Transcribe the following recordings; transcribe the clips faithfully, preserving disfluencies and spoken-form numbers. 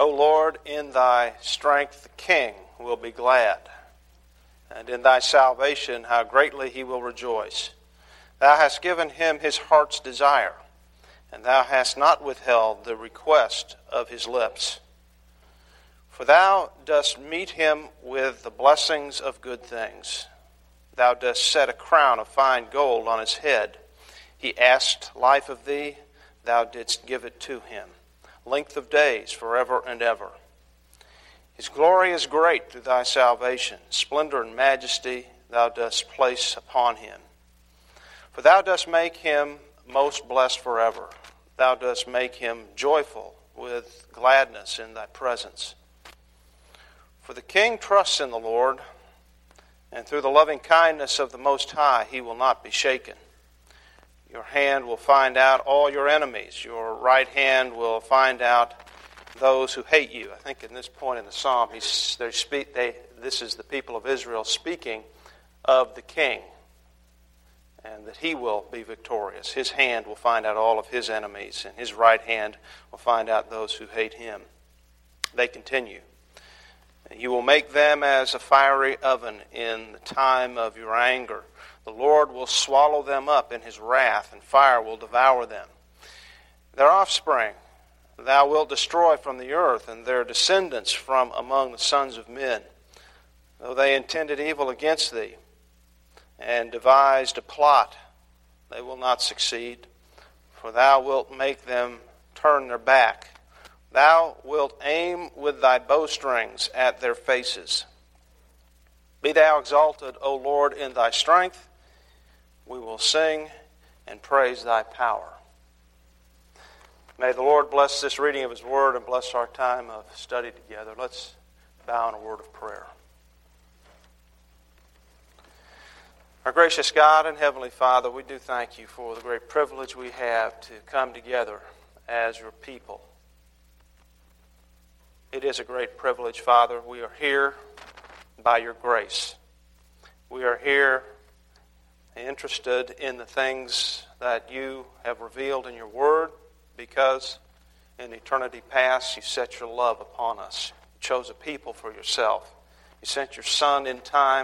O Lord, in thy strength the king will be glad, and in thy salvation how greatly he will rejoice. Thou hast given him his heart's desire, and thou hast not withheld the request of his lips. For thou dost meet him with the blessings of good things. Thou dost set a crown of fine gold on his head. He asked life of thee, thou didst give it to him. Length of days forever and ever. His glory is great through thy salvation. Splendor and majesty thou dost place upon him. For thou dost make him most blessed forever. Thou dost make him joyful with gladness in thy presence. For the king trusts in the Lord, and through the loving kindness of the Most High he will not be shaken. Your hand will find out all your enemies. Your right hand will find out those who hate you. I think in this point in the psalm, he's, they speak, they, this is the people of Israel speaking of the king, and that he will be victorious. His hand will find out all of his enemies, and his right hand will find out those who hate him. They continue. You will make them as a fiery oven in the time of your anger. The Lord will swallow them up in his wrath, and fire will devour them. Their offspring thou wilt destroy from the earth, and their descendants from among the sons of men. Though they intended evil against thee, and devised a plot, they will not succeed. For thou wilt make them turn their back. Thou wilt aim with thy bowstrings at their faces. Be thou exalted, O Lord, in thy strength. We will sing and praise thy power. May the Lord bless this reading of his word and bless our time of study together. Let's bow in a word of prayer. Our gracious God and Heavenly Father, we do thank you for the great privilege we have to come together as your people. It is a great privilege, Father. We are here by your grace. We are here interested in the things that you have revealed in your word because in eternity past you set your love upon us. You chose a people for yourself. You sent your Son in time,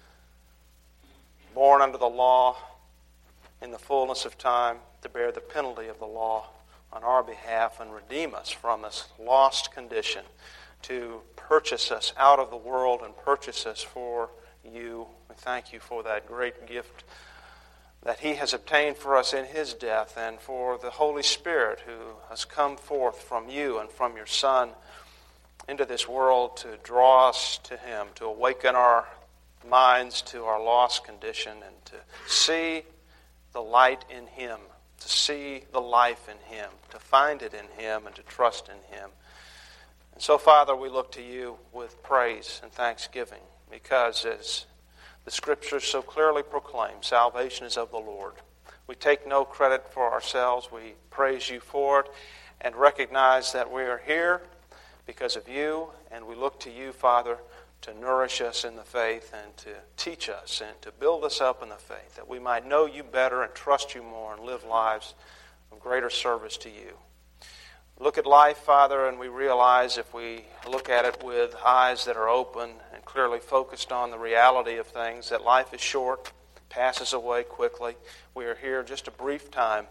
born under the law, in the fullness of time, to bear the penalty of the law on our behalf and redeem us from this lost condition, to purchase us out of the world and purchase us for you. We thank you for that great gift that he has obtained for us in his death, and for the Holy Spirit who has come forth from you and from your Son into this world to draw us to him, to awaken our minds to our lost condition, and to see the light in him, to see the life in him, to find it in him, and to trust in him. And so, Father, we look to you with praise and thanksgiving, because as the Scriptures so clearly proclaim, salvation is of the Lord. We take no credit for ourselves. We praise you for it and recognize that we are here because of you, and we look to you, Father, to nourish us in the faith and to teach us and to build us up in the faith, that we might know you better and trust you more and live lives of greater service to you. Look at life, Father, and we realize if we look at it with eyes that are open and clearly focused on the reality of things, that life is short, passes away quickly. We are here just a brief time.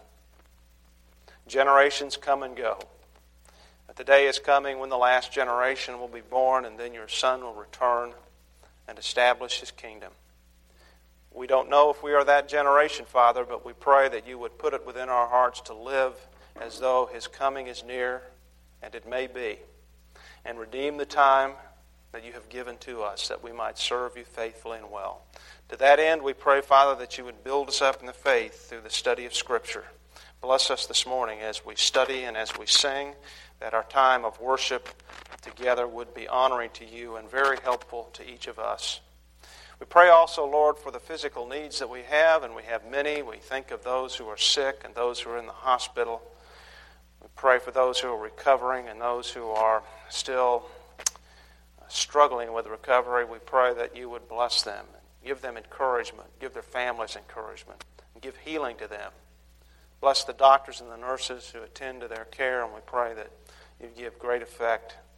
Generations come and go. But the day is coming when the last generation will be born, and then your Son will return and establish his kingdom. We don't know if we are that generation, Father, but we pray that you would put it within our hearts to live as though his coming is near, and it may be, and redeem the time that you have given to us, that we might serve you faithfully and well. To that end, we pray, Father, that you would build us up in the faith through the study of Scripture. Bless us this morning as we study and as we sing, that our time of worship together would be honoring to you and very helpful to each of us. We pray also, Lord, for the physical needs that we have, and we have many. We think of those who are sick and those who are in the hospital. We pray for those who are recovering and those who are still struggling with recovery. We pray that you would bless them, give them encouragement, give their families encouragement, and give healing to them. Bless the doctors and the nurses who attend to their care, and we pray that you give great effect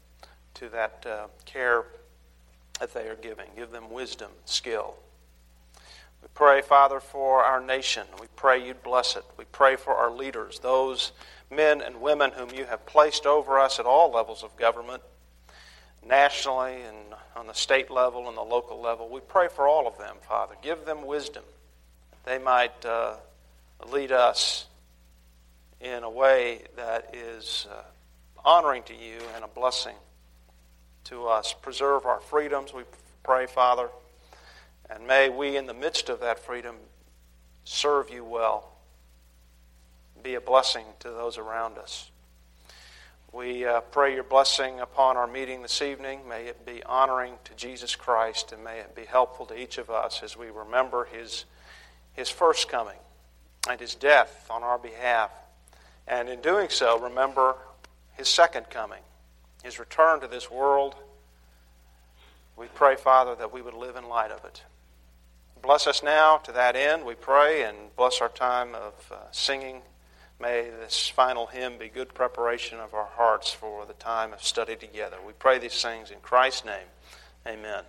to that uh, care that they are giving. Give them wisdom, skill. We pray, Father, for our nation. We pray you'd bless it. We pray for our leaders, those men and women whom you have placed over us at all levels of government, nationally and on the state level and the local level. We pray for all of them, Father. Give them wisdom. They might uh, lead us in a way that is uh, honoring to you and a blessing to us. Preserve our freedoms, we pray, Father. And may we, in the midst of that freedom, serve you well. Be a blessing to those around us. We uh, pray your blessing upon our meeting this evening. May it be honoring to Jesus Christ, and may it be helpful to each of us as we remember his, his first coming and his death on our behalf. And in doing so, remember his second coming, his return to this world. We pray, Father, that we would live in light of it. Bless us now to that end, we pray, and bless our time of uh, singing. May this final hymn be good preparation of our hearts for the time of study together. We pray these things in Christ's name. Amen.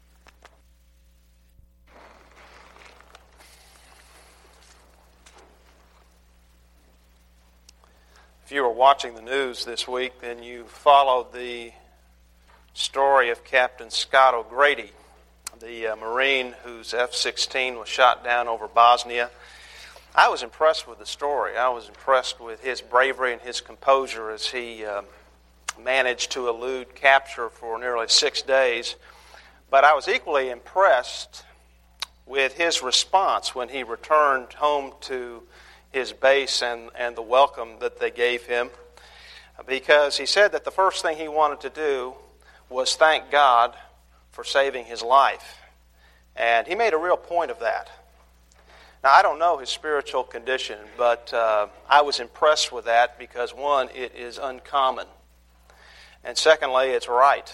If you were watching the news this week, then you followed the story of Captain Scott O'Grady, the uh, Marine whose F sixteen was shot down over Bosnia. I was impressed with the story. I was impressed with his bravery and his composure as he uh, managed to elude capture for nearly six days. But I was equally impressed with his response when he returned home to his base and, and the welcome that they gave him, because he said that the first thing he wanted to do was thank God for saving his life. And he made a real point of that. Now, I don't know his spiritual condition, but uh, I was impressed with that because, one, it is uncommon. And secondly, it's right.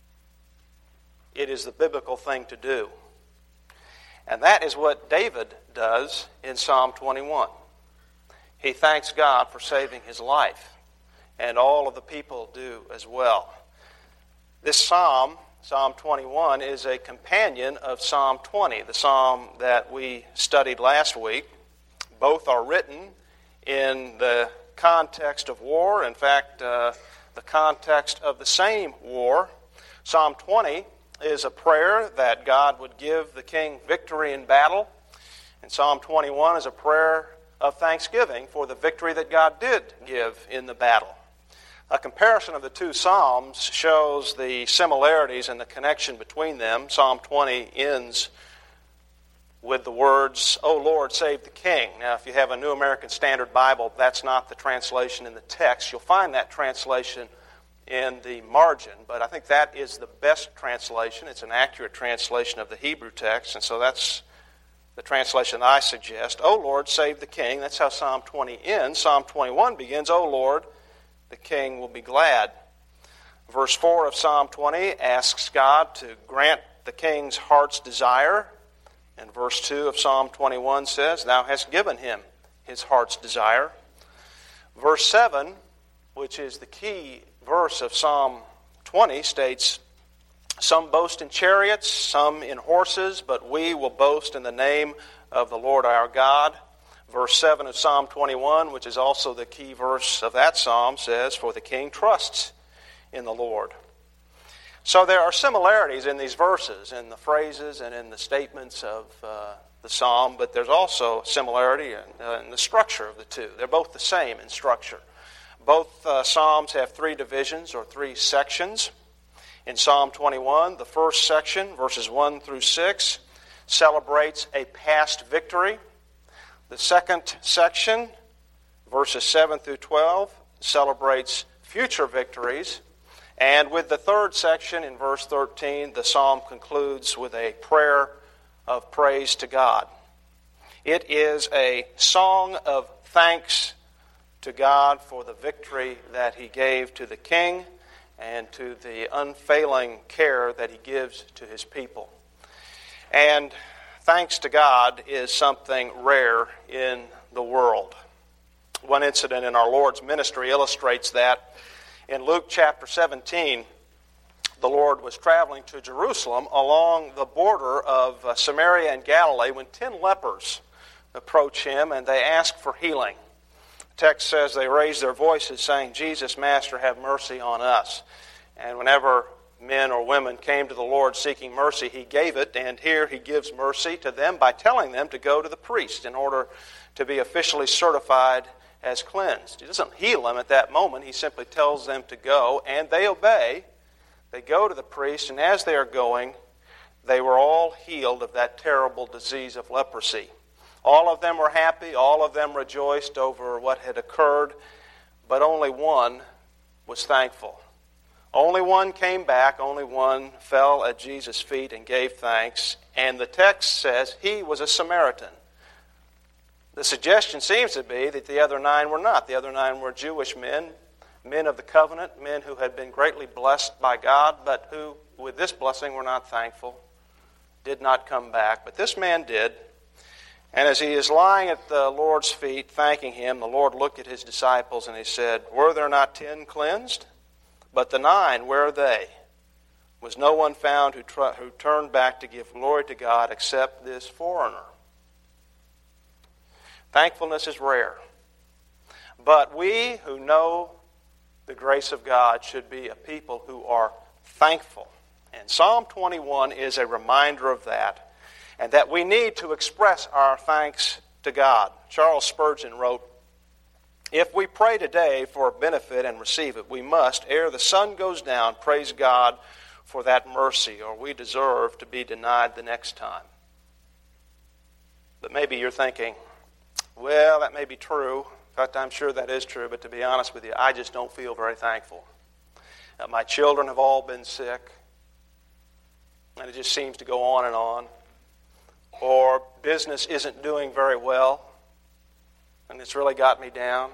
It is the biblical thing to do. And that is what David does in Psalm twenty-one. He thanks God for saving his life, and all of the people do as well. This psalm, Psalm twenty-one, is a companion of Psalm twenty, the psalm that we studied last week. Both are written in the context of war. In fact, uh, the context of the same war. Psalm twenty is a prayer that God would give the king victory in battle. And Psalm twenty-one is a prayer of thanksgiving for the victory that God did give in the battle. A comparison of the two psalms shows the similarities and the connection between them. Psalm twenty ends with the words, "O Lord, save the King." Now, if you have a New American Standard Bible, that's not the translation in the text. You'll find that translation in the margin, but I think that is the best translation. It's an accurate translation of the Hebrew text, and so that's the translation I suggest. "O Lord, save the King." That's how Psalm twenty ends. Psalm twenty-one begins, "O Lord, the King will be glad." Verse four of Psalm twenty asks God to grant the king's heart's desire. And verse two of Psalm twenty-one says, "Thou hast given him his heart's desire." Verse seven, which is the key verse of Psalm twenty, states, "Some boast in chariots, some in horses, but we will boast in the name of the Lord our God." Verse seven of Psalm twenty-one, which is also the key verse of that psalm, says, "For the king trusts in the Lord." So there are similarities in these verses, in the phrases and in the statements of uh, the psalm, but there's also similarity in, uh, in the structure of the two. They're both the same in structure. Both uh, psalms have three divisions or three sections. In Psalm twenty-one, the first section, verses one through six, celebrates a past victory. The second section, verses seven through twelve, celebrates future victories. And with the third section, in verse thirteen, the psalm concludes with a prayer of praise to God. It is a song of thanks to God for the victory that he gave to the king and to the unfailing care that he gives to his people. And thanks to God is something rare in the world. One incident in our Lord's ministry illustrates that. In Luke chapter seventeen, the Lord was traveling to Jerusalem along the border of uh, Samaria and Galilee when ten lepers approach him and they ask for healing. The text says they raised their voices saying, "Jesus, Master, have mercy on us." And whenever men or women came to the Lord seeking mercy, he gave it, and here he gives mercy to them by telling them to go to the priest in order to be officially certified as cleansed. He doesn't heal them at that moment. He simply tells them to go, and they obey. They go to the priest, and as they are going, they were all healed of that terrible disease of leprosy. All of them were happy. All of them rejoiced over what had occurred, but only one was thankful. Only one came back. Only one fell at Jesus' feet and gave thanks. And the text says he was a Samaritan. The suggestion seems to be that the other nine were not. The other nine were Jewish men, men of the covenant, men who had been greatly blessed by God, but who, with this blessing, were not thankful, did not come back. But this man did. And as he is lying at the Lord's feet, thanking him, the Lord looked at his disciples and he said, "Were there not ten cleansed? But the nine, where are they? Was no one found who, tr- who turned back to give glory to God except this foreigner?" Thankfulness is rare. But we who know the grace of God should be a people who are thankful. And Psalm twenty-one is a reminder of that, and that we need to express our thanks to God. Charles Spurgeon wrote, "If we pray today for a benefit and receive it, we must, ere the sun goes down, praise God for that mercy, or we deserve to be denied the next time." But maybe you're thinking, well, that may be true. In fact, I'm sure that is true, but to be honest with you, I just don't feel very thankful. Uh, my children have all been sick, and it just seems to go on and on. Or business isn't doing very well, and it's really got me down.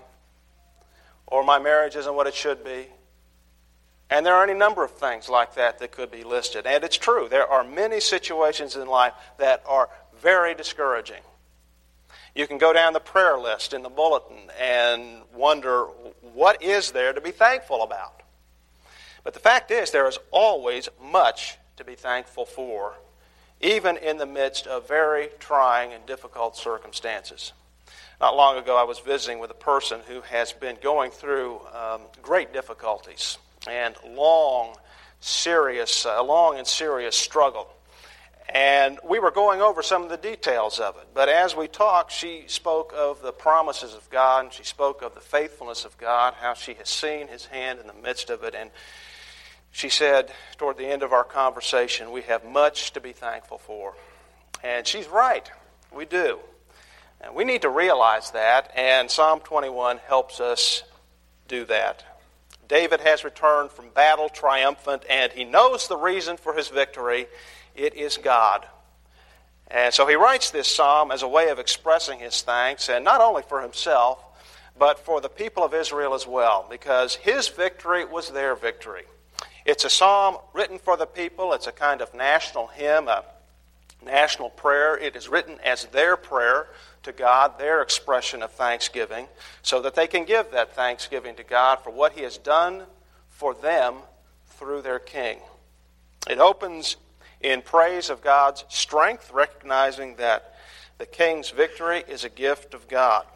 Or my marriage isn't what it should be. And there are any number of things like that that could be listed. And it's true, there are many situations in life that are very discouraging. You can go down the prayer list in the bulletin and wonder, what is there to be thankful about? But the fact is, there is always much to be thankful for, even in the midst of very trying and difficult circumstances. Not long ago, I was visiting with a person who has been going through um, great difficulties and long, serious, uh, long and serious struggle. And we were going over some of the details of it. But as we talked, she spoke of the promises of God, and she spoke of the faithfulness of God, how she has seen His hand in the midst of it. And she said, toward the end of our conversation, we have much to be thankful for. And she's right. We do. And we need to realize that, and Psalm twenty-one helps us do that. David has returned from battle triumphant, and he knows the reason for his victory. It is God. And so he writes this psalm as a way of expressing his thanks, and not only for himself, but for the people of Israel as well, because his victory was their victory. It's a psalm written for the people. It's a kind of national hymn, a national prayer. It is written as their prayer to God, their expression of thanksgiving, so that they can give that thanksgiving to God for what He has done for them through their King. It opens in praise of God's strength, recognizing that the King's victory is a gift of God.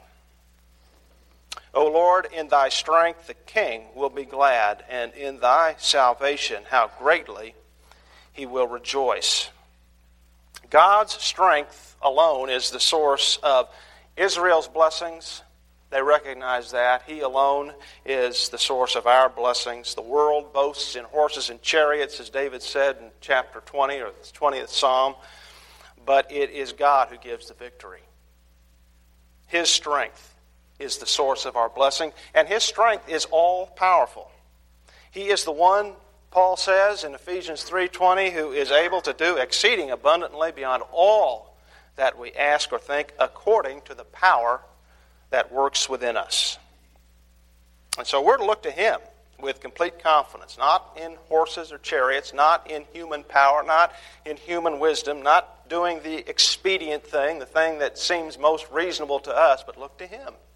O Lord, in Thy strength the King will be glad, and in Thy salvation how greatly He will rejoice. God's strength alone is the source of Israel's blessings. They recognize that. He alone is the source of our blessings. The world boasts in horses and chariots, as David said in chapter twenty, or the twentieth Psalm. But it is God who gives the victory. His strength is the source of our blessing, and His strength is all-powerful. He is the one, Paul says in Ephesians three twenty, who is able to do exceeding abundantly beyond all that we ask or think, according to the power that works within us. And so we're to look to Him with complete confidence, not in horses or chariots, not in human power, not in human wisdom, not doing the expedient thing, the thing that seems most reasonable to us, but look to Him.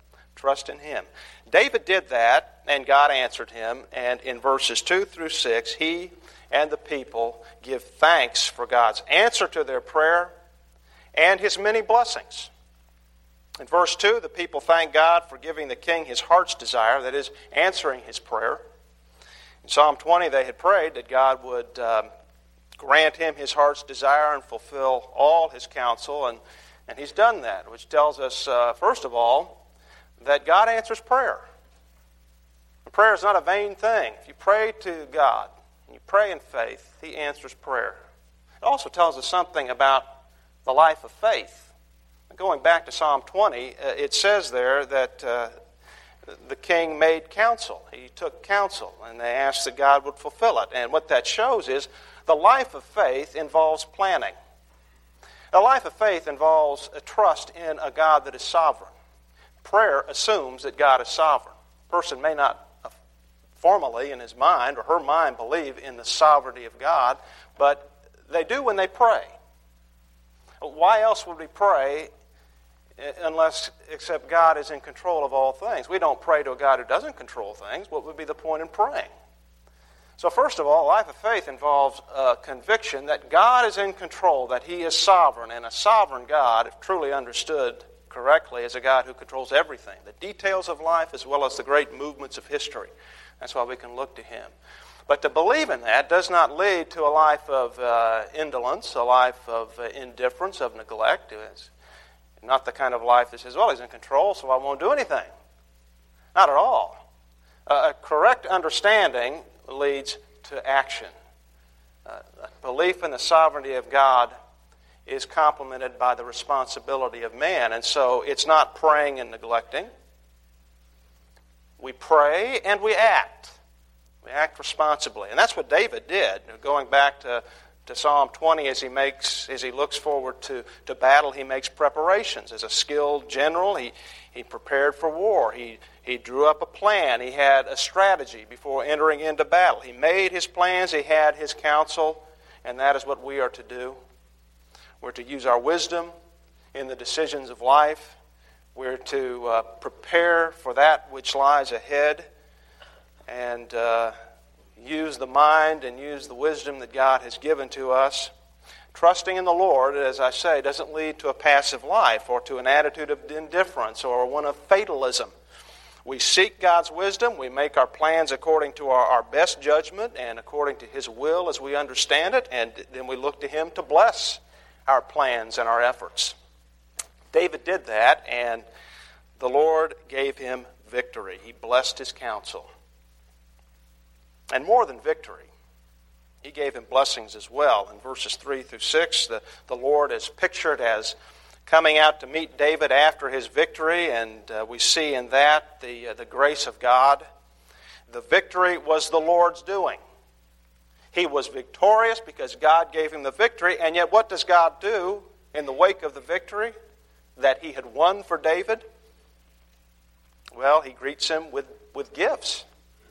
Trust in him. David did that, and God answered him. And in verses two through six, he and the people give thanks for God's answer to their prayer and his many blessings. In verse two, the people thank God for giving the king his heart's desire, that is, answering his prayer. In Psalm twenty, they had prayed that God would um, grant him his heart's desire and fulfill all his counsel, and, and he's done that, which tells us, uh, first of all, that God answers prayer. And prayer is not a vain thing. If you pray to God, and you pray in faith, he answers prayer. It also tells us something about the life of faith. Going back to Psalm twenty, uh, it says there that uh, the king made counsel. He took counsel, and they asked that God would fulfill it. And what that shows is the life of faith involves planning. The life of faith involves a trust in a God that is sovereign. Prayer assumes that God is sovereign. A person may not uh, formally in his mind or her mind believe in the sovereignty of God, but they do when they pray. Why else would we pray unless, except God is in control of all things? We don't pray to a God who doesn't control things. What would be the point in praying? So first of all, life of faith involves a conviction that God is in control, that he is sovereign, and a sovereign God, if truly understood correctly, is a God who controls everything, the details of life as well as the great movements of history. That's why we can look to him. But to believe in that does not lead to a life of uh, indolence, a life of uh, indifference, of neglect. It's not the kind of life that says, well, he's in control, so I won't do anything. Not at all. Uh, a correct understanding leads to action. Uh, belief in the sovereignty of God is complemented by the responsibility of man. And so it's not praying and neglecting. We pray and we act. We act responsibly. And that's what David did. Going back to, to Psalm twenty, as he makes, as he looks forward to, to battle, he makes preparations. As a skilled general, he, he prepared for war. He, he drew up a plan. He had a strategy before entering into battle. He made his plans. He had his counsel. And that is what we are to do. We're to use our wisdom in the decisions of life. We're to uh, prepare for that which lies ahead. And uh, use the mind and use the wisdom that God has given to us. Trusting in the Lord, as I say, doesn't lead to a passive life or to an attitude of indifference or one of fatalism. We seek God's wisdom. We make our plans according to our, our best judgment and according to his will as we understand it, and then we look to him to bless our plans and our efforts. David did that, and the Lord gave him victory. He blessed his counsel. And more than victory, he gave him blessings as well. In verses three through six, the, the Lord is pictured as coming out to meet David after his victory, and uh, we see in that the, uh, the grace of God. The victory was the Lord's doing. He was victorious because God gave him the victory, and yet what does God do in the wake of the victory that he had won for David? Well, he greets him with, with gifts.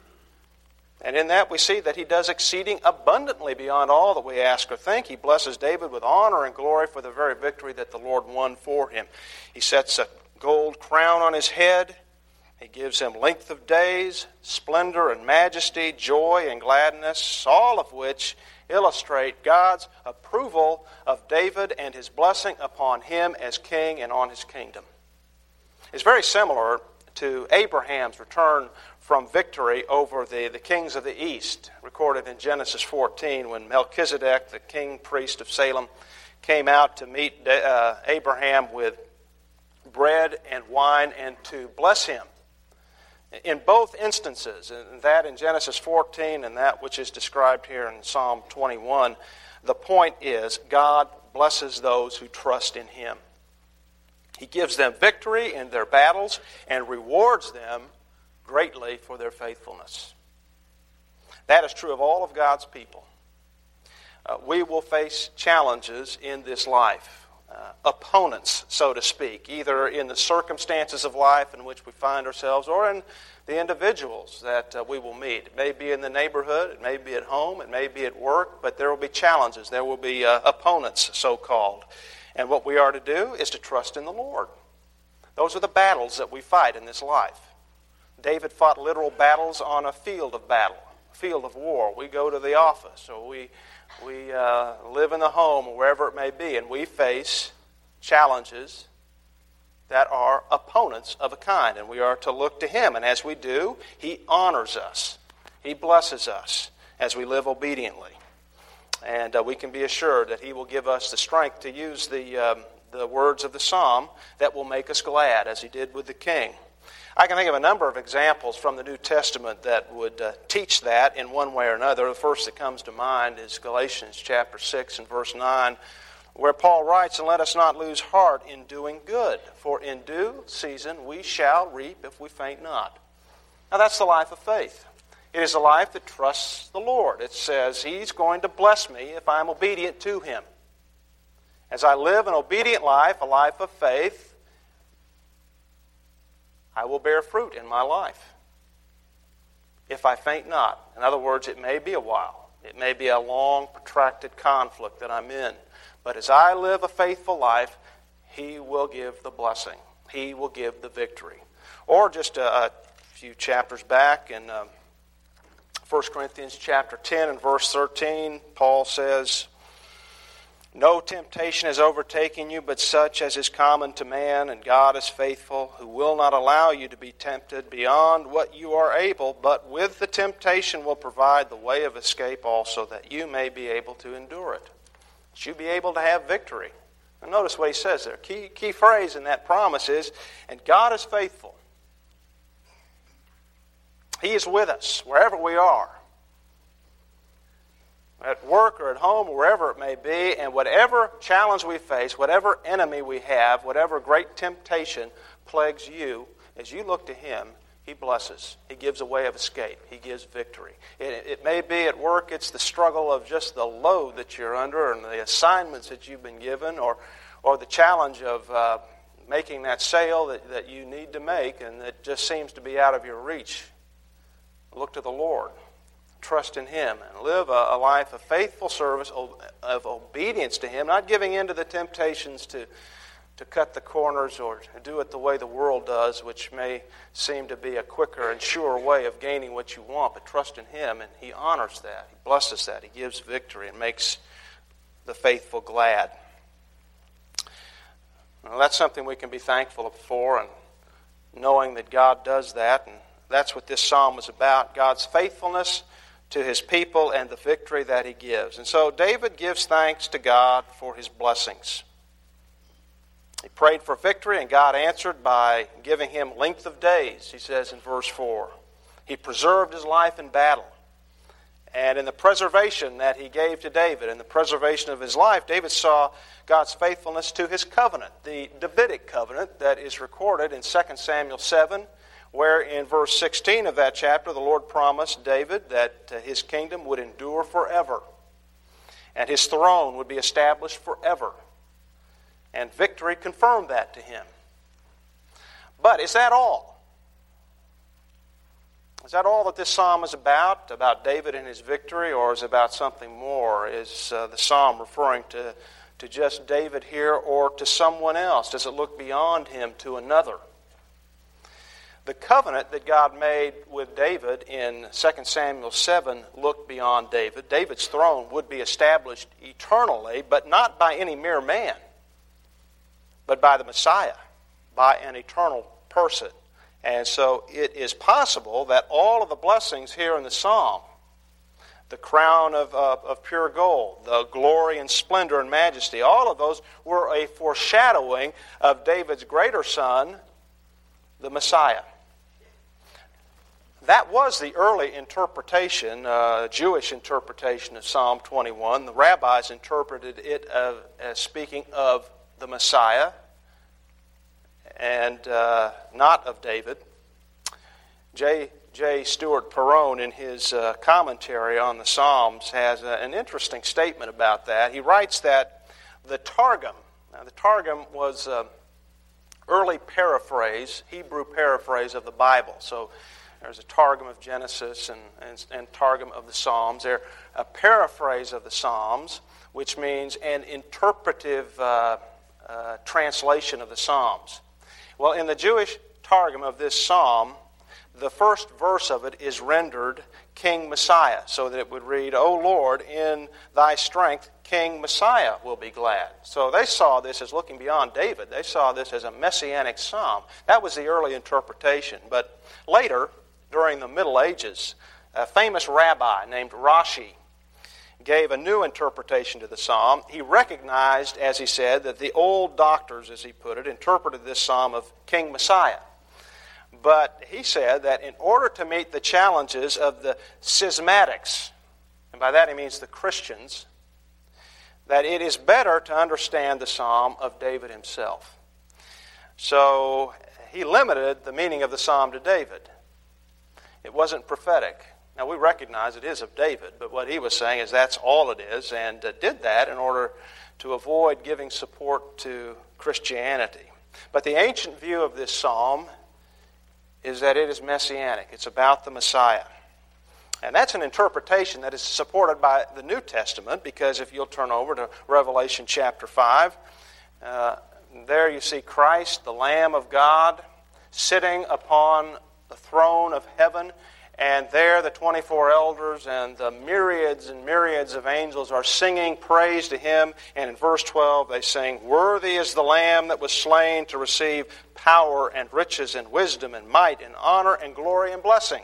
And in that we see that he does exceeding abundantly beyond all that we ask or think. He blesses David with honor and glory for the very victory that the Lord won for him. He sets a gold crown on his head. He gives him length of days, splendor and majesty, joy and gladness, all of which illustrate God's approval of David and his blessing upon him as king and on his kingdom. It's very similar to Abraham's return from victory over the, the kings of the east, recorded in Genesis fourteen, when Melchizedek, the king priest of Salem, came out to meet uh, Abraham with bread and wine and to bless him. In both instances, and that in Genesis fourteen and that which is described here in Psalm twenty-one, the point is God blesses those who trust in him. He gives them victory in their battles and rewards them greatly for their faithfulness. That is true of all of God's people. Uh, we will face challenges in this life, uh, opponents, so to speak, either in the circumstances of life in which we find ourselves or in the individuals that uh, we will meet. It may be in the neighborhood, it may be at home, it may be at work, but there will be challenges. There will be uh, opponents, so-called. And what we are to do is to trust in the Lord. Those are the battles that we fight in this life. David fought literal battles on a field of battle, a field of war. We go to the office, or we, we uh, live in the home, or wherever it may be, and we face challenges that are opponents of a kind, and we are to look to Him. And as we do, He honors us. He blesses us as we live obediently. And uh, we can be assured that He will give us the strength to use the, um, the words of the psalm that will make us glad, as He did with the king. I can think of a number of examples from the New Testament that would uh, teach that in one way or another. The first that comes to mind is Galatians chapter six and verse nine, where Paul writes, "And let us not lose heart in doing good, for in due season we shall reap if we faint not." Now that's the life of faith. It is a life that trusts the Lord. It says He's going to bless me if I'm obedient to Him. As I live an obedient life, a life of faith, I will bear fruit in my life if I faint not. In other words, it may be a while. It may be a long, protracted conflict that I'm in. But as I live a faithful life, He will give the blessing. He will give the victory. Or just a, a few chapters back in um, First Corinthians chapter ten and verse thirteen, Paul says, "No temptation has overtaken you but such as is common to man, and God is faithful, who will not allow you to be tempted beyond what you are able, but with the temptation will provide the way of escape also, that you may be able to endure it." That you be able to have victory. And notice what he says there. Key, key phrase in that promise is, and God is faithful. He is with us wherever we are. At work or at home or wherever it may be, and whatever challenge we face, whatever enemy we have, whatever great temptation plagues you, as you look to Him, He blesses. He gives a way of escape. He gives victory. It, it may be at work, it's the struggle of just the load that you're under and the assignments that you've been given, or, or the challenge of uh, making that sale that, that you need to make and that just seems to be out of your reach. Look to the Lord. Trust in Him and live a, a life of faithful service, of obedience to Him, not giving in to the temptations to, to cut the corners or to do it the way the world does, which may seem to be a quicker and surer way of gaining what you want, but trust in Him, and He honors that. He blesses that. He gives victory and makes the faithful glad. Well, that's something we can be thankful for, and knowing that God does that, and that's what this psalm is about, God's faithfulness to His people and the victory that He gives. And so David gives thanks to God for His blessings. He prayed for victory, and God answered by giving him length of days, he says in verse four. He preserved his life in battle. And in the preservation that He gave to David, in the preservation of his life, David saw God's faithfulness to His covenant, the Davidic covenant that is recorded in Second Samuel seven, where in verse sixteen of that chapter, the Lord promised David that his kingdom would endure forever, and his throne would be established forever. And victory confirmed that to him. But is that all? Is that all that this psalm is about, about David and his victory, or is it about something more? Is uh, the psalm referring to, to just David here, or to someone else? Does it look beyond him to another? The covenant that God made with David in Second Samuel seven looked beyond David. David's throne would be established eternally, but not by any mere man, but by the Messiah, by an eternal person. And so it is possible that all of the blessings here in the psalm, the crown of, uh, of pure gold, the glory and splendor and majesty, all of those were a foreshadowing of David's greater son, the Messiah. That was the early interpretation, uh, Jewish interpretation of Psalm twenty-one. The rabbis interpreted it uh, as speaking of the Messiah and uh, not of David. J. J. Stewart Perone, in his uh, commentary on the Psalms, has a, an interesting statement about that. He writes that the Targum, now the Targum was an early paraphrase, Hebrew paraphrase of the Bible. So there's a Targum of Genesis and, and, and Targum of the Psalms. They're a paraphrase of the Psalms, which means an interpretive uh, uh, translation of the Psalms. Well, in the Jewish Targum of this psalm, the first verse of it is rendered King Messiah, so that it would read, O Lord, in thy strength, King Messiah will be glad. So they saw this as looking beyond David. They saw this as a messianic psalm. That was the early interpretation. But later, during the Middle Ages, a famous rabbi named Rashi gave a new interpretation to the psalm. He recognized, as he said, that the old doctors, as he put it, interpreted this psalm of King Messiah. But he said that in order to meet the challenges of the schismatics, and by that he means the Christians, that it is better to understand the psalm of David himself. So he limited the meaning of the psalm to David. It wasn't prophetic. Now we recognize it is of David, but what he was saying is that's all it is, and uh, did that in order to avoid giving support to Christianity. But the ancient view of this psalm is that it is messianic. It's about the Messiah. And that's an interpretation that is supported by the New Testament, because if you'll turn over to Revelation chapter five, uh, there you see Christ, the Lamb of God, sitting upon the throne of heaven, and there the twenty-four elders and the myriads and myriads of angels are singing praise to Him. And in verse twelve they sing, Worthy is the Lamb that was slain to receive power and riches and wisdom and might and honor and glory and blessing.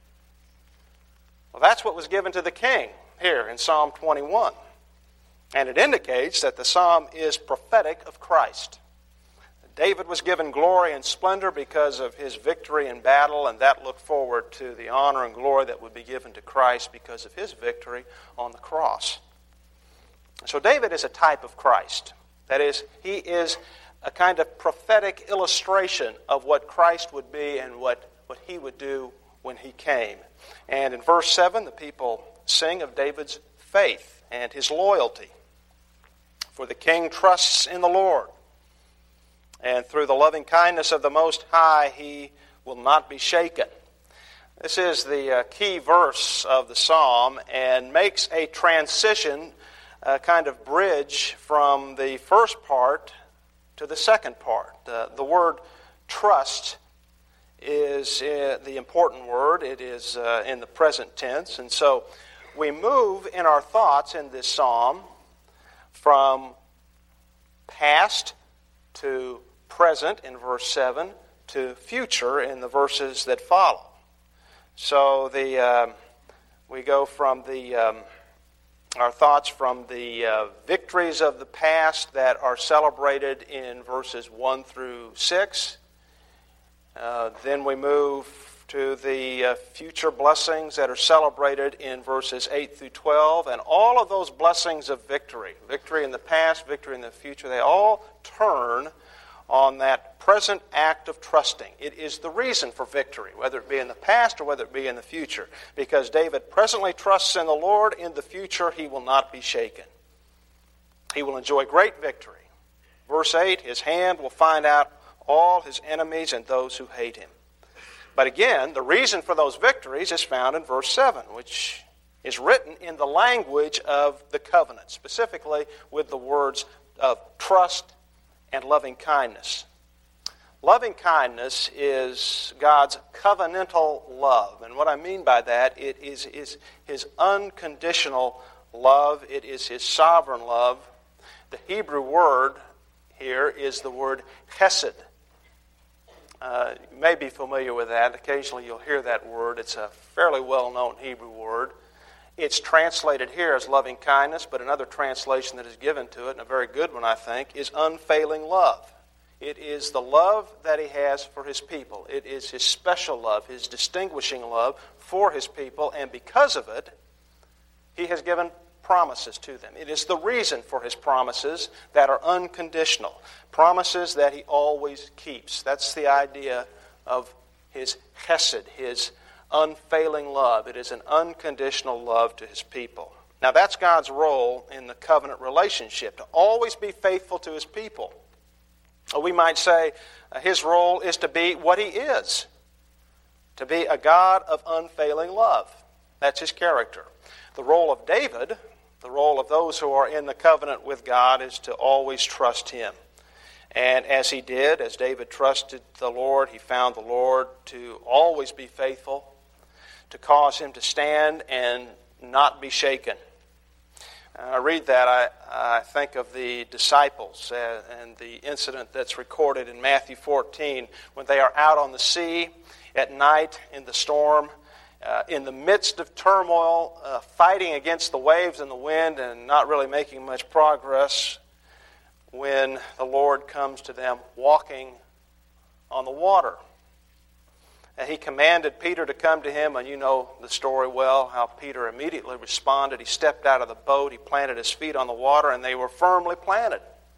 Well, that's what was given to the king here in Psalm twenty-one. And it indicates that the psalm is prophetic of Christ. David was given glory and splendor because of his victory in battle, and that looked forward to the honor and glory that would be given to Christ because of his victory on the cross. So David is a type of Christ. That is, he is a kind of prophetic illustration of what Christ would be and what, what he would do when he came. And in verse seven, the people sing of David's faith and his loyalty. For the king trusts in the Lord, and through the loving kindness of the Most High, he will not be shaken. This is the uh, key verse of the psalm and makes a transition, a kind of bridge from the first part to the second part. Uh, the word trust is uh, the important word. It is uh, in the present tense. And so we move in our thoughts in this psalm from past to present in verse seven to future in the verses that follow. So the uh, we go from the um, our thoughts from the uh, victories of the past that are celebrated in verses one through six. Uh, then we move to the uh, future blessings that are celebrated in verses eight through twelve. And all of those blessings of victory, victory in the past, victory in the future, they all turn on that present act of trusting. It is the reason for victory, whether it be in the past or whether it be in the future. Because David presently trusts in the Lord, in the future he will not be shaken. He will enjoy great victory. Verse eight, his hand will find out all his enemies and those who hate him. But again, the reason for those victories is found in verse seven, which is written in the language of the covenant, specifically with the words of trust and loving kindness. Loving kindness is God's covenantal love. And what I mean by that, it is, is His unconditional love. It is His sovereign love. The Hebrew word here is the word chesed. Uh, you may be familiar with that. Occasionally you'll hear that word. It's a fairly well-known Hebrew word. It's translated here as loving kindness, but another translation that is given to it, and a very good one I think, is unfailing love. It is the love that He has for His people. It is His special love, His distinguishing love for His people, and because of it, He has given promises to them. It is the reason for His promises that are unconditional, promises that He always keeps. That's the idea of His chesed, His unfailing love. It is an unconditional love to His people. Now that's God's role in the covenant relationship, to always be faithful to His people. Or we might say uh, His role is to be what He is, to be a God of unfailing love. That's His character. The role of David, the role of those who are in the covenant with God, is to always trust Him. And as he did, as David trusted the Lord, he found the Lord to always be faithful, to cause him to stand and not be shaken. I read that, I, I think of the disciples uh, and the incident that's recorded in Matthew fourteen when they are out on the sea at night in the storm, uh, in the midst of turmoil, uh, fighting against the waves and the wind and not really making much progress, when the Lord comes to them walking on the water. And he commanded Peter to come to him, and you know the story well, how Peter immediately responded. He stepped out of the boat, he planted his feet on the water, and they were firmly planted.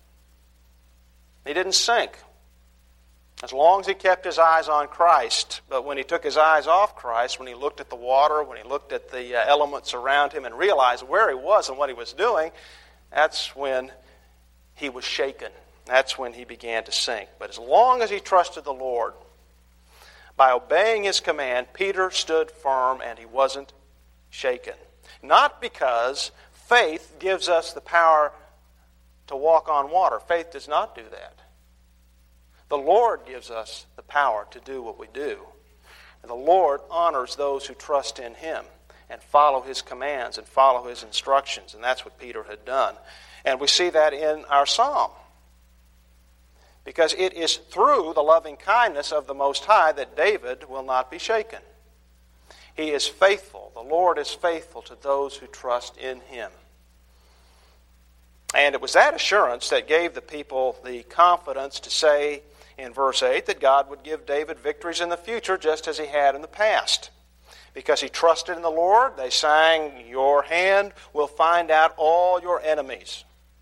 He didn't sink, as long as he kept his eyes on Christ. But when he took his eyes off Christ, when he looked at the water, when he looked at the uh, elements around him and realized where he was and what he was doing, that's when he was shaken. That's when he began to sink. But as long as he trusted the Lord, by obeying his command, Peter stood firm and he wasn't shaken. Not because faith gives us the power to walk on water. Faith does not do that. The Lord gives us the power to do what we do. And the Lord honors those who trust in him and follow his commands and follow his instructions. And that's what Peter had done. And we see that in our psalm. Because it is through the loving kindness of the Most High that David will not be shaken. He is faithful. The Lord is faithful to those who trust in him. And it was that assurance that gave the people the confidence to say in verse eight that God would give David victories in the future just as he had in the past. Because he trusted in the Lord, they sang, "Your hand will find out all your enemies."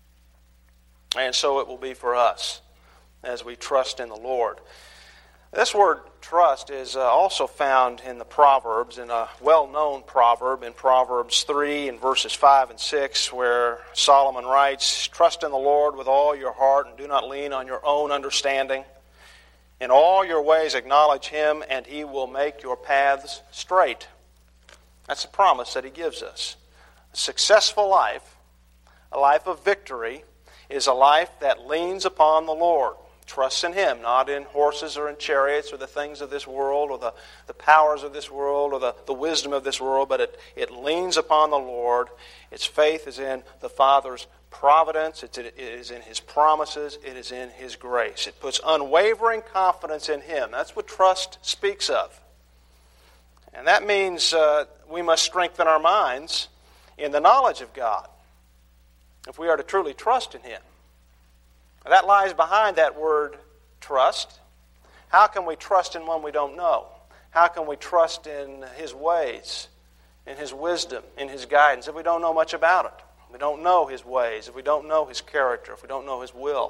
And so it will be for us as we trust in the Lord. This word trust is uh, also found in the Proverbs, in a well-known proverb, in Proverbs three and verses five and six, where Solomon writes, "Trust in the Lord with all your heart and do not lean on your own understanding. In all your ways acknowledge him and he will make your paths straight." That's the promise that he gives us. A successful life, a life of victory, is a life that leans upon the Lord. Trusts in him, not in horses or in chariots or the things of this world or the, the powers of this world or the, the wisdom of this world, but it, it leans upon the Lord. Its faith is in the Father's providence. It's, it is in his promises. It is in his grace. It puts unwavering confidence in him. That's what trust speaks of. And that means uh, we must strengthen our minds in the knowledge of God if we are to truly trust in him. That lies behind that word trust. How can we trust in one we don't know? How can we trust in his ways, in his wisdom, in his guidance, if we don't know much about it? If we don't know his ways, if we don't know his character, if we don't know his will.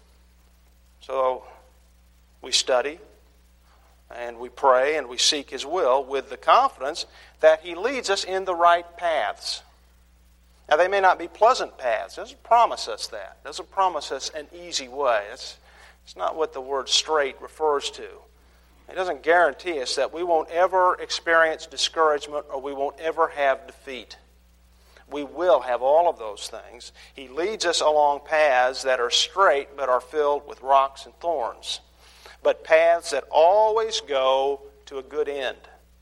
So we study and we pray and we seek his will with the confidence that he leads us in the right paths. Now, they may not be pleasant paths. It doesn't promise us that. It doesn't promise us an easy way. It's, it's not what the word straight refers to. It doesn't guarantee us that we won't ever experience discouragement or we won't ever have defeat. We will have all of those things. He leads us along paths that are straight but are filled with rocks and thorns. But paths that always go to a good end,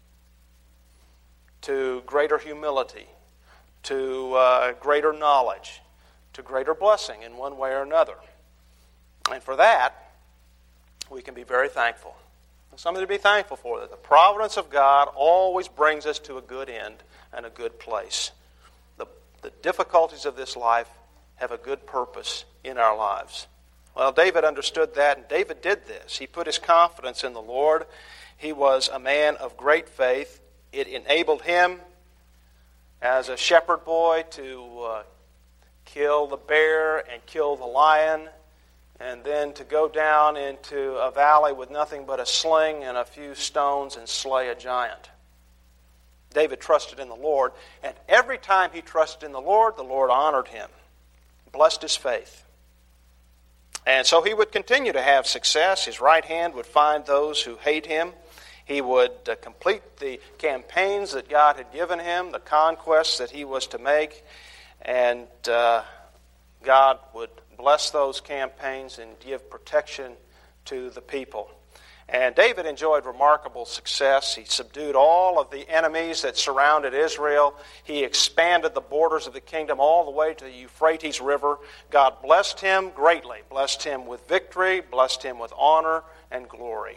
to greater humility, to uh, greater knowledge, to greater blessing in one way or another. And for that, we can be very thankful. Something to be thankful for, that the providence of God always brings us to a good end and a good place. The, the difficulties of this life have a good purpose in our lives. Well, David understood that, and David did this. He put his confidence in the Lord. He was a man of great faith. It enabled him as a shepherd boy to uh, kill the bear and kill the lion, and then to go down into a valley with nothing but a sling and a few stones and slay a giant. David trusted in the Lord, and every time he trusted in the Lord, the Lord honored him, blessed his faith. And so he would continue to have success. His right hand would find those who hate him. He would uh, complete the campaigns that God had given him, the conquests that he was to make, and uh, God would bless those campaigns and give protection to the people. And David enjoyed remarkable success. He subdued all of the enemies that surrounded Israel. He expanded the borders of the kingdom all the way to the Euphrates River. God blessed him greatly, blessed him with victory, blessed him with honor and glory.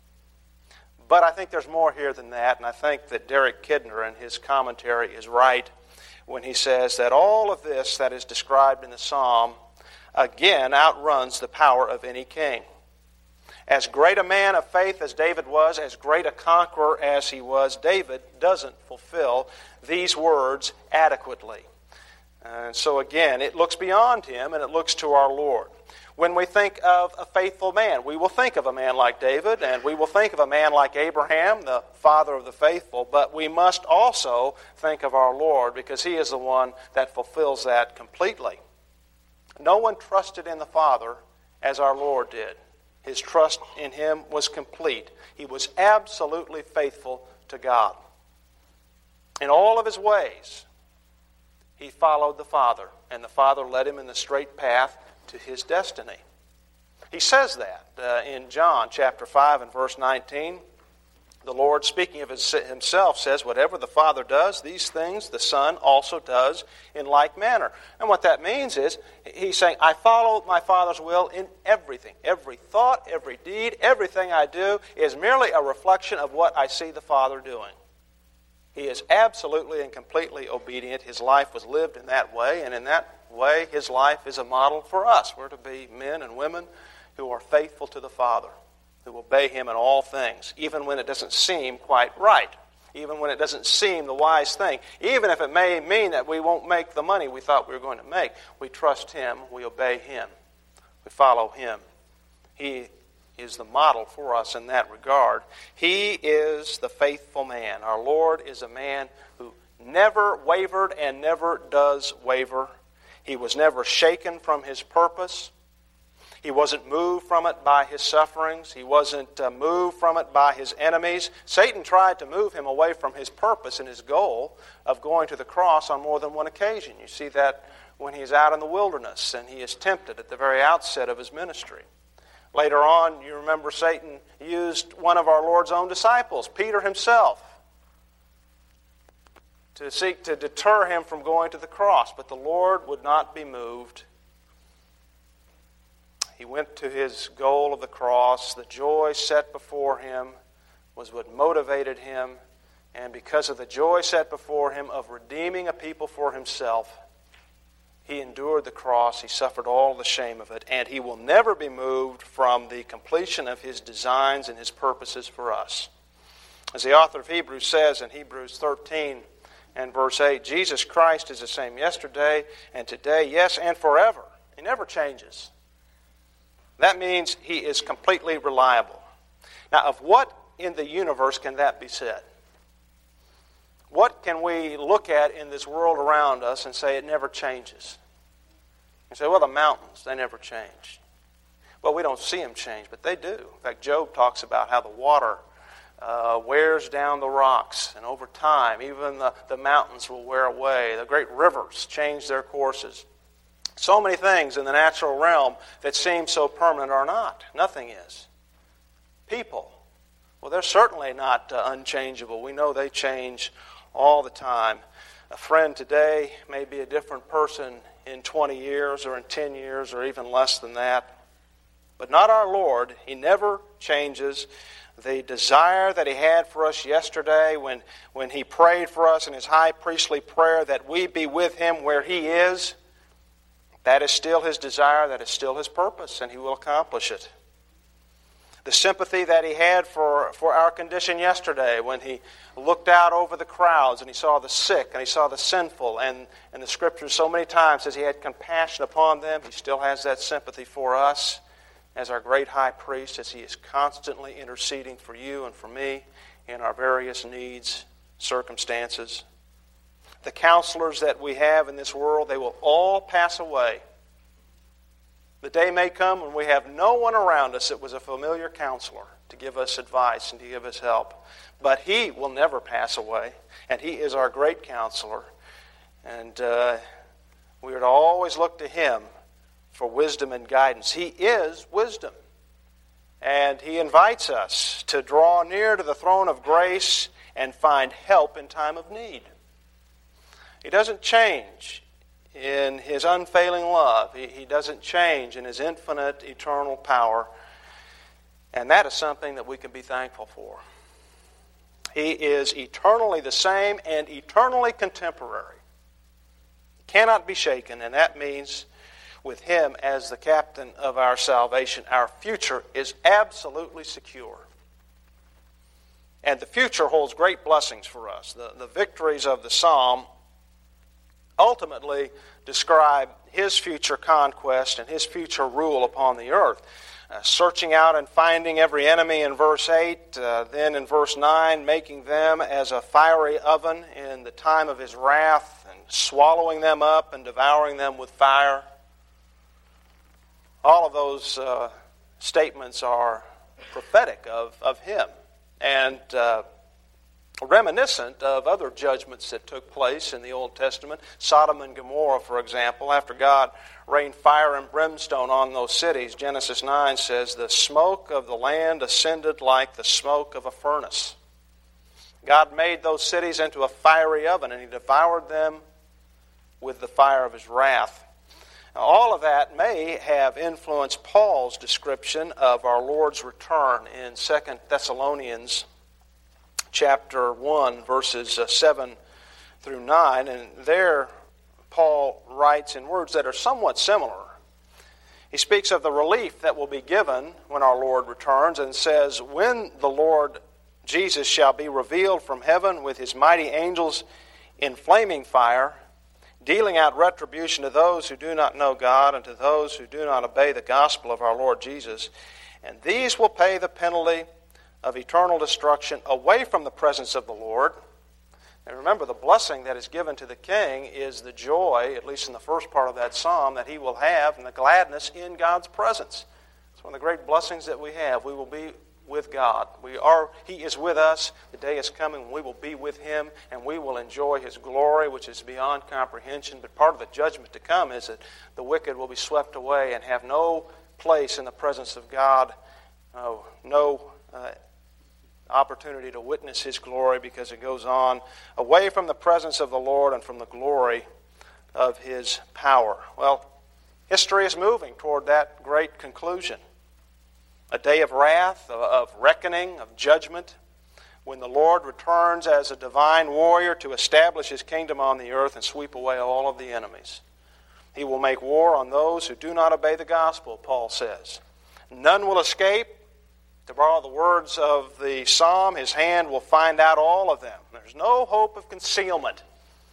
But I think there's more here than that, and I think that Derek Kidner in his commentary is right when he says that all of this that is described in the psalm again outruns the power of any king. As great a man of faith as David was, as great a conqueror as he was, David doesn't fulfill these words adequately. And so again, it looks beyond him and it looks to our Lord. When we think of a faithful man, we will think of a man like David, and we will think of a man like Abraham, the father of the faithful, but we must also think of our Lord, because he is the one that fulfills that completely. No one trusted in the Father as our Lord did. His trust in him was complete. He was absolutely faithful to God. In all of his ways, he followed the Father, and the Father led him in the straight path to his destiny. He says that uh, in John chapter five and verse nineteen. The Lord, speaking of his, himself, says, "Whatever the Father does, these things the Son also does in like manner." And what that means is, he's saying, I follow my Father's will in everything. Every thought, every deed, everything I do is merely a reflection of what I see the Father doing. He is absolutely and completely obedient. His life was lived in that way, and in that way, his life is a model for us. We're to be men and women who are faithful to the Father, who obey him in all things, even when it doesn't seem quite right, even when it doesn't seem the wise thing, even if it may mean that we won't make the money we thought we were going to make. We trust him, we obey him, we follow him. He is the model for us in that regard. He is the faithful man. Our Lord is a man who never wavered and never does waver. He was never shaken from his purpose. He wasn't moved from it by his sufferings. He wasn't uh, moved from it by his enemies. Satan tried to move him away from his purpose and his goal of going to the cross on more than one occasion. You see that when he's out in the wilderness and he is tempted at the very outset of his ministry. Later on, you remember Satan used one of our Lord's own disciples, Peter himself, to seek to deter him from going to the cross. But the Lord would not be moved. He went to his goal of the cross. The joy set before him was what motivated him. And because of the joy set before him of redeeming a people for himself, he endured the cross. He suffered all the shame of it. And he will never be moved from the completion of his designs and his purposes for us. As the author of Hebrews says in Hebrews thirteen and verse eight, Jesus Christ is the same yesterday and today, yes, and forever. He never changes. That means he is completely reliable. Now, of what in the universe can that be said? What can we look at in this world around us and say it never changes? You say, well, the mountains, they never change. Well, we don't see them change, but they do. In fact, Job talks about how the water uh, wears down the rocks, and over time, even the, the mountains will wear away. The great rivers change their courses. So many things in the natural realm that seem so permanent are not. Nothing is. People, well, they're certainly not uh, unchangeable. We know they change all the time. A friend today may be a different person in twenty years or in ten years or even less than that. But not our Lord. He never changes. The desire that he had for us yesterday when, when he prayed for us in his high priestly prayer that we be with him where he is, that is still his desire, that is still his purpose, and he will accomplish it. The sympathy that he had for, for our condition yesterday when he looked out over the crowds and he saw the sick and he saw the sinful, and, and the Scriptures so many times says he had compassion upon them, he still has that sympathy for us as our great high priest, as he is constantly interceding for you and for me in our various needs, circumstances. The counselors that we have in this world, they will all pass away. The day may come when we have no one around us that was a familiar counselor to give us advice and to give us help. But he will never pass away, and he is our great counselor. And uh, we are to always look to him for wisdom and guidance. He is wisdom. And He invites us to draw near to the throne of grace and find help in time of need. He doesn't change in His unfailing love. He, he doesn't change in His infinite, eternal power. And that is something that we can be thankful for. He is eternally the same and eternally contemporary. He cannot be shaken, and that means with Him as the captain of our salvation, our future is absolutely secure. And the future holds great blessings for us. The, the victories of the psalm ultimately describe His future conquest and His future rule upon the earth. Uh, searching out and finding every enemy in verse eight, uh, then in verse nine, making them as a fiery oven in the time of His wrath, and swallowing them up and devouring them with fire. All of those uh, statements are prophetic of, of Him and uh, reminiscent of other judgments that took place in the Old Testament. Sodom and Gomorrah, for example, after God rained fire and brimstone on those cities, Genesis nine says, the smoke of the land ascended like the smoke of a furnace. God made those cities into a fiery oven, and He devoured them with the fire of His wrath. Now, all of that may have influenced Paul's description of our Lord's return in Second Thessalonians chapter one, verses seven through nine. And there Paul writes in words that are somewhat similar. He speaks of the relief that will be given when our Lord returns and says, when the Lord Jesus shall be revealed from heaven with His mighty angels in flaming fire, dealing out retribution to those who do not know God and to those who do not obey the gospel of our Lord Jesus. And these will pay the penalty of eternal destruction away from the presence of the Lord. And remember, the blessing that is given to the king is the joy, at least in the first part of that psalm, that he will have and the gladness in God's presence. It's one of the great blessings that we have. We will be with God. We are. He is with us. The day is coming when we will be with Him, and we will enjoy His glory, which is beyond comprehension. But part of the judgment to come is that the wicked will be swept away and have no place in the presence of God, uh, no uh, opportunity to witness His glory, because it goes on away from the presence of the Lord and from the glory of His power. Well, history is moving toward that great conclusion. A day of wrath, of reckoning, of judgment, when the Lord returns as a divine warrior to establish His kingdom on the earth and sweep away all of the enemies. He will make war on those who do not obey the gospel, Paul says. None will escape. To borrow the words of the psalm, His hand will find out all of them. There's no hope of concealment.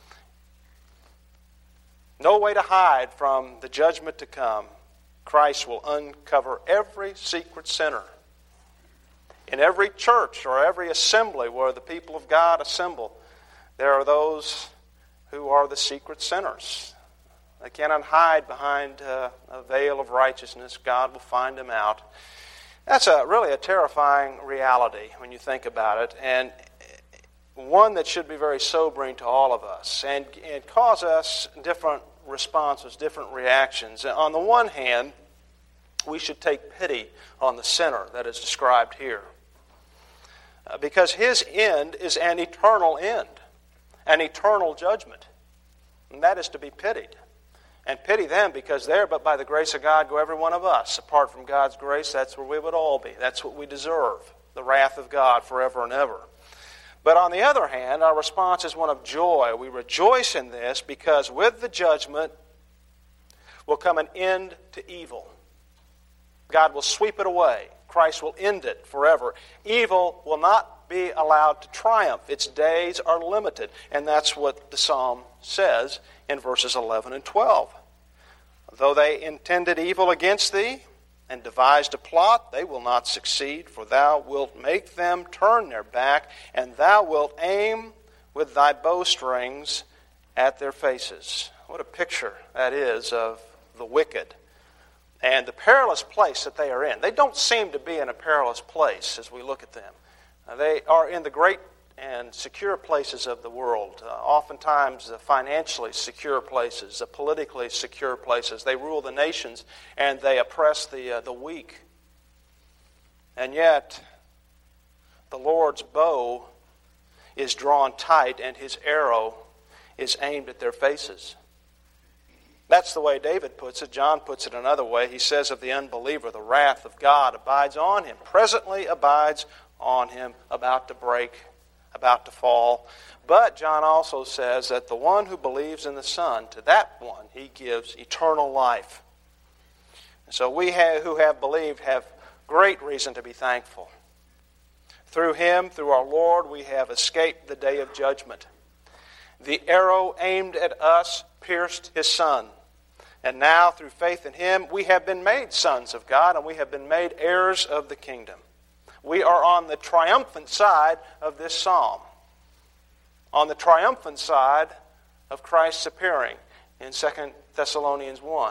No way to hide from the judgment to come. Christ will uncover every secret sinner. In every church or every assembly where the people of God assemble, there are those who are the secret sinners. They cannot hide behind uh, a veil of righteousness. God will find them out. That's a really a terrifying reality when you think about it, and one that should be very sobering to all of us and, and cause us different responses, different reactions. On the one hand, we should take pity on the sinner that is described here, uh, because his end is an eternal end, an eternal judgment, and that is to be pitied. And pity them, because there, but by the grace of God, go every one of us. Apart from God's grace, that's where we would all be. That's what we deserve, the wrath of God forever and ever. But on the other hand, our response is one of joy. We rejoice in this because with the judgment will come an end to evil. God will sweep it away. Christ will end it forever. Evil will not be allowed to triumph. Its days are limited. And that's what the psalm says in verses eleven and twelve. Though they intended evil against thee and devised a plot, they will not succeed, for thou wilt make them turn their back, and thou wilt aim with thy bowstrings at their faces. What a picture that is of the wicked and the perilous place that they are in. They don't seem to be in a perilous place as we look at them. They are in the great and secure places of the world, uh, oftentimes the financially secure places, the politically secure places. They rule the nations and they oppress the uh, the weak. And yet, the Lord's bow is drawn tight and his arrow is aimed at their faces. That's the way David puts it. John puts it another way. He says of the unbeliever, the wrath of God abides on him, presently abides on him, about to break, about to fall. But John also says that the one who believes in the Son, to that one he gives eternal life. So we have, who have believed have great reason to be thankful. Through him, through our Lord, we have escaped the day of judgment. The arrow aimed at us pierced his Son. And now, through faith in him, we have been made sons of God, and we have been made heirs of the kingdom. We are on the triumphant side of this psalm, on the triumphant side of Christ's appearing in Second Thessalonians one.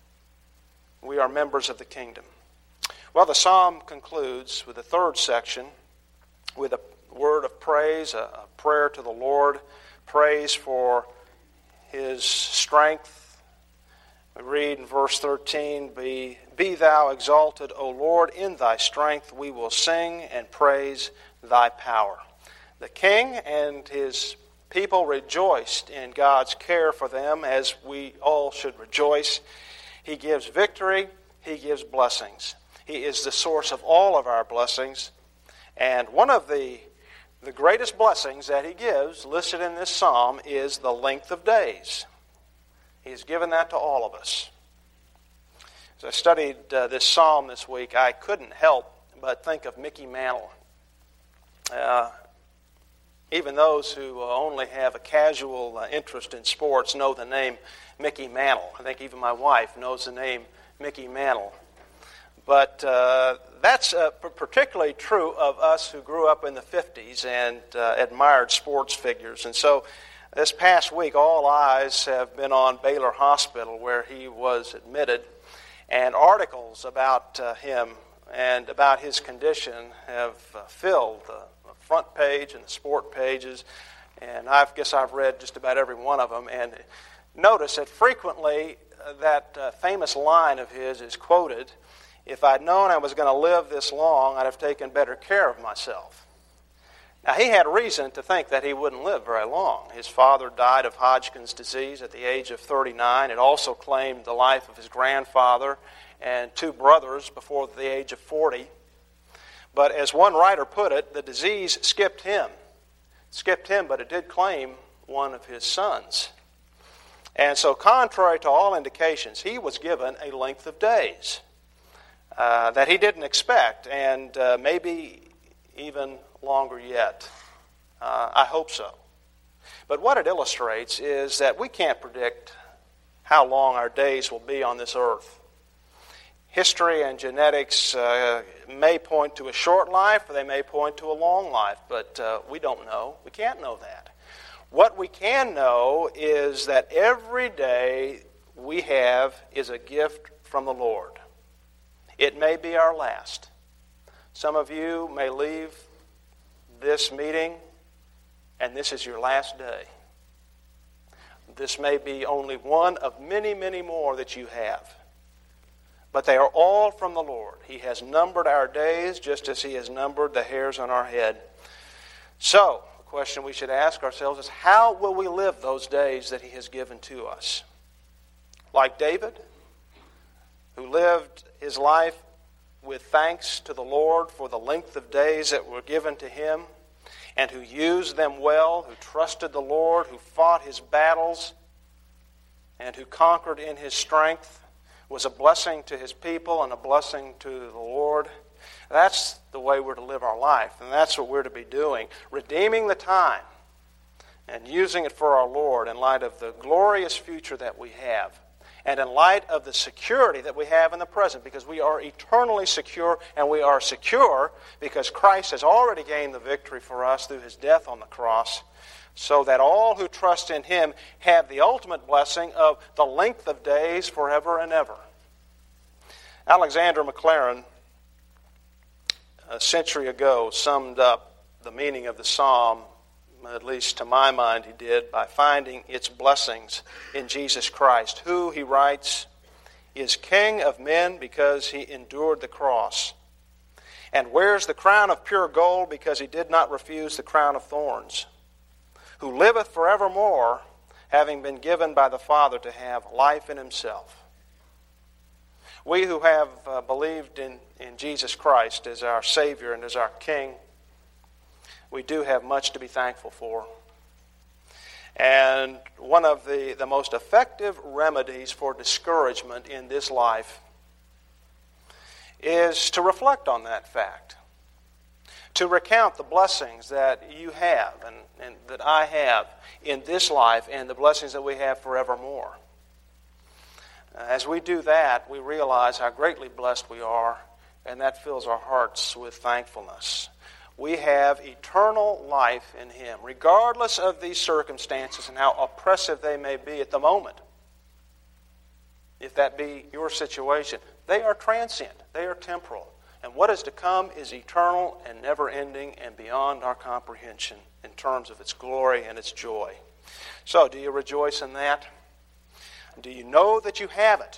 We are members of the kingdom. Well, the psalm concludes with the third section with a word of praise, a, a prayer to the Lord, praise for his strength. We read in verse thirteen, Be, be thou exalted, O Lord, in thy strength we will sing and praise thy power. The king and his people rejoiced in God's care for them, as we all should rejoice. He gives victory, he gives blessings. He is the source of all of our blessings. And one of the, the greatest blessings that he gives, listed in this psalm, is the length of days. He's given that to all of us. As I studied uh, this psalm this week, I couldn't help but think of Mickey Mantle. Uh, even those who uh, only have a casual uh, interest in sports know the name Mickey Mantle. I think even my wife knows the name Mickey Mantle. But uh, that's uh, particularly true of us who grew up in the fifties and uh, admired sports figures. And so this past week, all eyes have been on Baylor Hospital, where he was admitted, and articles about uh, him and about his condition have uh, filled the front page and the sport pages, and I guess I've read just about every one of them. And notice that frequently uh, that uh, famous line of his is quoted, "If I'd known I was going to live this long, I'd have taken better care of myself." Now, he had reason to think that he wouldn't live very long. His father died of Hodgkin's disease at the age of thirty-nine. It also claimed the life of his grandfather and two brothers before the age of forty. But as one writer put it, the disease skipped him. It skipped him, but it did claim one of his sons. And so, contrary to all indications, he was given a length of days uh, that he didn't expect, and uh, maybe even longer yet. Uh, I hope so. But what it illustrates is that we can't predict how long our days will be on this earth. History and genetics uh, may point to a short life, or they may point to a long life, but uh, we don't know. We can't know that. What we can know is that every day we have is a gift from the Lord. It may be our last. Some of you may leave this meeting, and this is your last day. This may be only one of many, many more that you have. But they are all from the Lord. He has numbered our days just as he has numbered the hairs on our head. So, the question we should ask ourselves is, how will we live those days that he has given to us? Like David, who lived his life with thanks to the Lord for the length of days that were given to him, and who used them well, who trusted the Lord, who fought his battles, and who conquered in his strength, was a blessing to his people and a blessing to the Lord. That's the way we're to live our life, and that's what we're to be doing, redeeming the time and using it for our Lord in light of the glorious future that we have, and in light of the security that we have in the present, because we are eternally secure, and we are secure because Christ has already gained the victory for us through his death on the cross, so that all who trust in him have the ultimate blessing of the length of days forever and ever. Alexander Maclaren, a century ago, summed up the meaning of the psalm at least to my mind he did, by finding its blessings in Jesus Christ, who, he writes, is King of men because he endured the cross, and wears the crown of pure gold because he did not refuse the crown of thorns, who liveth forevermore, having been given by the Father to have life in himself. We who have uh, believed in, in Jesus Christ as our Savior and as our King, we do have much to be thankful for. And one of the, the most effective remedies for discouragement in this life is to reflect on that fact, to recount the blessings that you have and, and that I have in this life and the blessings that we have forevermore. As we do that, we realize how greatly blessed we are, and that fills our hearts with thankfulness. We have eternal life in Him, regardless of these circumstances and how oppressive they may be at the moment. If that be your situation, they are transient, they are temporal. And what is to come is eternal and never-ending and beyond our comprehension in terms of its glory and its joy. So, do you rejoice in that? Do you know that you have it?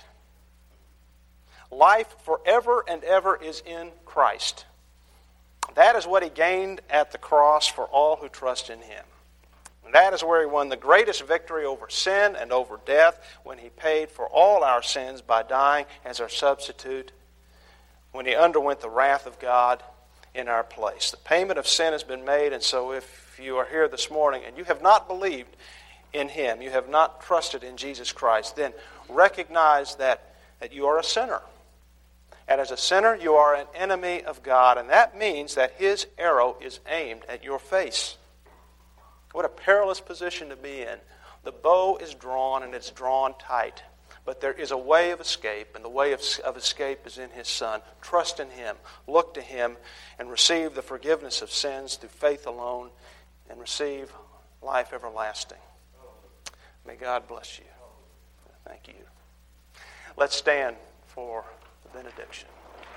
Life forever and ever is in Christ. That is what He gained at the cross for all who trust in Him. And that is where He won the greatest victory over sin and over death, when He paid for all our sins by dying as our substitute, when He underwent the wrath of God in our place. The payment of sin has been made, and so if you are here this morning and you have not believed in Him, you have not trusted in Jesus Christ, then recognize that, that you are a sinner. And as a sinner, you are an enemy of God, and that means that His arrow is aimed at your face. What a perilous position to be in. The bow is drawn, and it's drawn tight. But there is a way of escape, and the way of, of escape is in His Son. Trust in Him, look to Him, and receive the forgiveness of sins through faith alone, and receive life everlasting. May God bless you. Thank you. Let's stand for the benediction.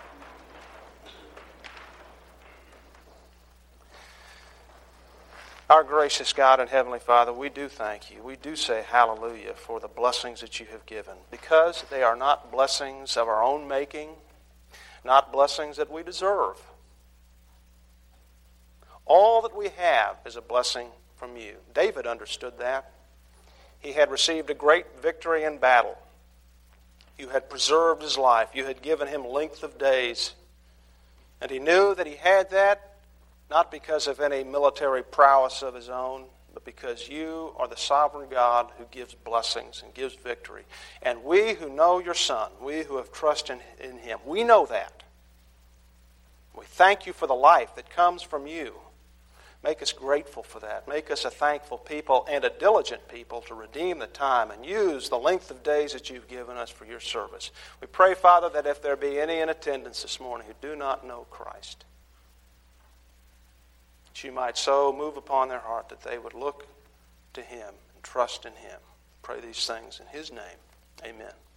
Our gracious God and Heavenly Father, we do thank you. We do say hallelujah for the blessings that you have given, because they are not blessings of our own making, not blessings that we deserve. All that we have is a blessing from you. David understood that. He had received a great victory in battle. You had preserved his life. You had given him length of days. And he knew that he had that not because of any military prowess of his own, but because you are the sovereign God who gives blessings and gives victory. And we who know your Son, we who have trusted in Him, we know that. We thank you for the life that comes from you. Make us grateful for that. Make us a thankful people and a diligent people to redeem the time and use the length of days that you've given us for your service. We pray, Father, that if there be any in attendance this morning who do not know Christ, that you might so move upon their heart that they would look to Him and trust in Him. Pray these things in His name. Amen.